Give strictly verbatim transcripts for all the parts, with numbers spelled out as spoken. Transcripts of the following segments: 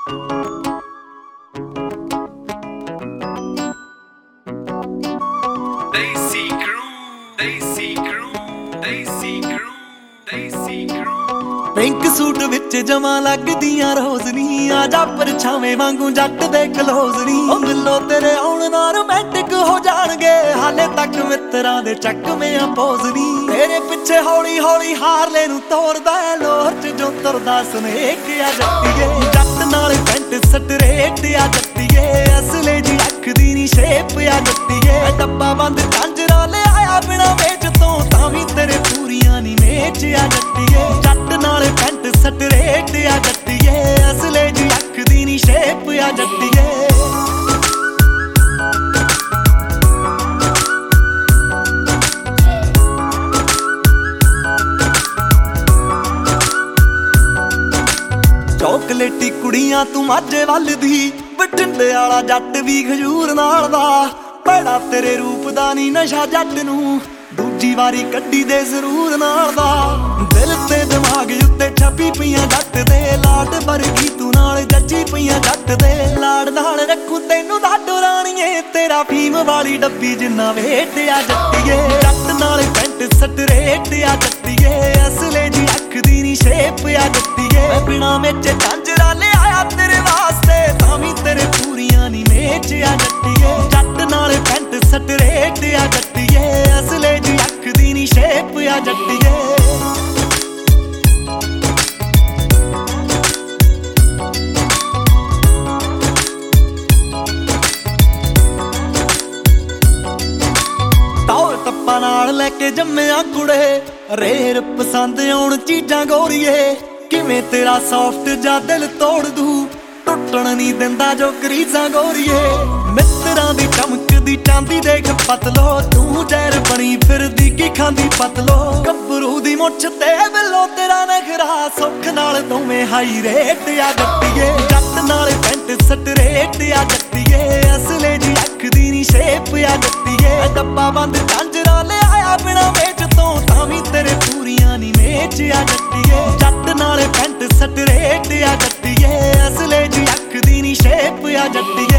Desi Crew, Desi Crew, Desi Crew, Desi Crew। Pink suit ਵਿੱਚ ਜਮਾਂ ਲੱਗਦੀਆਂ ਰੋਜ਼ਨੀ, ਆ ਜਾ ਪਰਛਾਵੇਂ ਵਾਂਗੂ ਜੱਟ ਦੇ ਕਲੋਜ਼ਨੀ। ਉਹ ਮਿਲੋ ਤੇਰੇ ਆਉਣ ਨਾਲ ਰੋਮਾਂਟਿਕ ਹੋ ਜਾਣਗੇ, ਹਾਲੇ ਤੱਕ ਮਿੱਤਰਾਂ ਦੇ ਚੱਕਵੇਂ ਆ ਪੋਜ਼ਨੀ। ਤੇਰੇ ਪਿੱਛੇ ਹੌਲੀ ਹੌਲੀ ਹਾਰਲੇ ਨੂੰ ਤੋਰਦਾ ਐ, ਲੋਰ ਚ ਜੋ ਤੁਰਦਾ ਸਨੇਕ ਆ ਜੱਟੀਏ। ਜੱਟ ਨਾਲ ਪੈਂਟ ਸਟਰੇਟ ਆ ਜੱਟੀਏ, ਅਸਲੇ ਜੀ ਅੱਖ ਦੀ ਨੀ ਸ਼ੇਪ ਆ ਜੱਟੀਏ। ਡੱਬਾ ਬੰਦ ਝਾਂਜਰਾਂ ਲੈ ਆਇਆ ਬਿਨਾ ਵੇਚ ਤੋਂ, ਤਾਂ ਵੀ ਤੇਰੇ ਪੂਰੀਆਂ ਨੀ ਮੇਚ ਆ ਜੱਟੀਏ। ਜੱਟ ਨਾਲ ਪੈਂਟ ਸਟਰੇਟ ਆ ਜੱਟੀਏ, ਅਸਲੇ ਜੀ ਅੱਖ ਦੀ ਨੀ ਸ਼ੇਪ ਆ ਜੱਟੀਏ। ਚੌਕਲੇਟੀ ਕੁੜੀਆਂ ਤੂੰ ਮਾਝੇ ਵੱਲ ਦੀ, ਬਠਿੰਡੇ ਵਾਲਾ ਜੱਟ ਵੀ ਖਜੂਰ ਨਾਲ ਦਾ। ਬੜਾ ਤੇਰੇ ਰੂਪ ਦਾ ਨੀ ਨਸ਼ਾ ਜੱਟ ਨੂੰ, ਦੂਜੀ ਵਾਰੀ ਕੱਢੀ ਦੇ ਜ਼ਰੂਰ ਨਾਲ ਦਾ। ਦਿਲ ਤੇ ਦਿਮਾਗ ਉੱਤੇ ਛਾਪੀ ਪਈਆਂ ਜੱਟ ਦੇ, ਲਾਡ ਵਰਗੀ ਤੂੰ ਨਾਲ ਜੱਜੀ ਪਈਆਂ ਜੱਟ ਦੇ। ਲਾੜ ਨਾਲ ਰੱਖੂ ਤੈਨੂੰ ਲਾਡੋ ਰਾਣੀਏ, ਤੇਰਾ ਫੀਮ ਵਾਲੀ ਡੱਬੀ ਜਿੰਨਾ ਵੇਟ ਆ ਜੱਟੀਏ। ਜੱਟ ਨਾਲ ਪੈਂਟ ਸਟਰੇਟ ਆ ਜੱਟੀਏ, ਅਸਲੇ ਜੀ ਅੱਖ ਦੀ ਨੀ ਸ਼ੇਪ ਆ ਜੱਟੀਏ। ਮੈਂ ਬਿਨਾ ਵਿੱਚ ਝਾਂਜਰਾਂ ਲੈ ਆਇਆ ਤੇਰੇ ਵਾਸਤੇ, ਤਾਂ ਵੀ ਤੇਰੇ ਪੂਰੀਆਂ ਨੀ ਮੇਚ ਆ ਜੱਟੀਏ। ਜੱਟ ਨਾਲ ਪੈਂਟ ਸਟਰੇਟ ਆ ਜੱਟੀਏ, ਅਸਲੇ ਜੀ ਅੱਖ ਦੀ ਨੀ ਸ਼ੇਪ ਆ ਜੱਟੀਏ। ਟੱਪਾ ਨਾਲ ਲੈ ਕੇ ਜੰਮਿਆ ਕੁੜੇ, ਰੇਰ ਪਸੰਦ ਆਉਣ ਚੀਜ਼ਾਂ ਗੋਰੀਏ। ਕਿਵੇਂ ਤੇਰਾ ਸੌਫਟ ਜਾ ਦਿਲ ਤੋੜ ਦੂ, ਟੁੱਟਣ ਨਹੀਂ ਦਿੰਦਾ ਜੋ ਕਰੀਜ਼ਾਂ ਗੋਰੀਏ। ਮਿੱਤਰਾਂ ਦੀ ਚਮਕਦੀ ਚਾਂਦੀ ਦੇਖ ਪਤਲੋ, ਤੂੰ ਜ਼ਹਿਰ ਬਣੀ ਫਿਰਦੀ ਕੀ ਖਾਂਦੀ ਪਤਲੋ। ਗੱਭਰੂ ਦੀ ਮੁੱਛ ਤੇ ਬਿੱਲੋ ਤੇਰਾ ਨਖਰਾ, ਸੁੱਖ ਨਾਲ ਦੋਵੇਂ ਹਾਈ ਰੇਟ ਆ ਜੱਟੀਏ। ਜੱਟ ਨਾਲ ਪੈਂਟ ਸਟਰੇਟ ਆ ਜੱਟੀਏ, ਅਸਲੇ ਜੀ ਅੱਖ ਦੀ ਨੀ ਸ਼ੇਪ ਆ ਜੱਟੀਏ। ਡੱਬਾ ਬੰਦ ਝਾਂਜਰਾਂ ਲੈ ਆਇਆ ਬਿਨਾ ਵੇਚ ਤੋਂ, ਤਾਂ ਵੀ ਤੇਰੇ ਪੂਰੀਆਂ ਨੀ ਮੇਚ ਆ ਜੱਟੀਏ। ਜੱਟ ਨਾਲ ਪੈਂਟ ਸਟਰੇਟ ਆ ਜੱਟੀਏ, ਅਸਲੇ ਜੀ ਅੱਖ ਦੀ ਨੀ ਸ਼ੇਪ ਆ ਜੱਟੀਏ।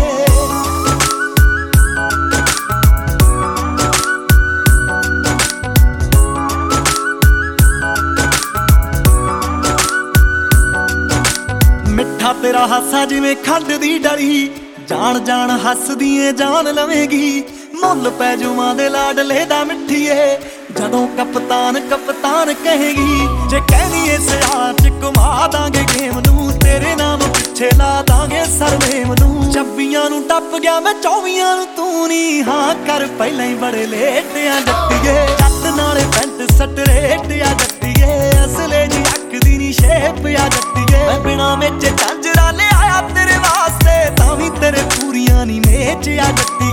ਮਿੱਠਾ ਤੇਰਾ ਹਾਸਾ ਜਿਵੇਂ ਖੰਡ ਦੀ ਡਲੀ, ਜਾਣ ਜਾਣ ਹੱਸਦੀ ਏ ਜਾਨ ਲਵੇਂਗੀ। ਮੁੱਲ ਪੈ ਜੂਆਂ ਦੇ ਲਾਡਲੇ ਦਾ ਮਿੱਠੀਏ, ਜਦੋਂ ਕਪਤਾਨ ਕਪਤਾਨ ਕਹੇਗੀ। ਜੇ ਕਹਿਨੀ ਏ ਸਿਆਲਾਂ ਚ ਘੁਮਾ ਦਾਂਗੇ ਗੇਮ ਨੂੰ, ਤੇਰੇ ਨਾਮ ਪਿੱਛੇ ਲਾ ਦਾਂਗੇ ਸਰਨੇਮ ਨੂੰ। ਛੱਬੀਆਂ ਨੂੰ ਟੱਪ ਗਿਆ ਮੈਂ ਚੌਵੀਆਂ ਨੂੰ ਤੂੰ ਨੀ, ਹਾਂ ਕਰ ਪਹਿਲਾਂ ਹੀ ਬੜੇ ਲੇਟ ਆ ਜੱਟੀਏ। ਜੱਟ ਨਾਲ ਪੈਂਟ ਸਟਰੇਟ ਆ ਜੱਟੀਏ, ਅਸਲੇ ਜੀ ਅੱਖ ਦੀ ਨੀ ਸ਼ੇਪ ਆ ਜੱਟੀਏ। ਮੈਂ ਬਿਨਾ ਵਿੱਚ ਝਾਂਜਰਾਂ ਲੈ ਆਇਆ ਤੇਰੇ ਵਾਸਤੇ, ਤਾਂ ਵੀ ਤੇਰੇ ਪੂਰੀਆਂ ਨੀ ਮੇਚ ਆ ਜੱਟੀਏ।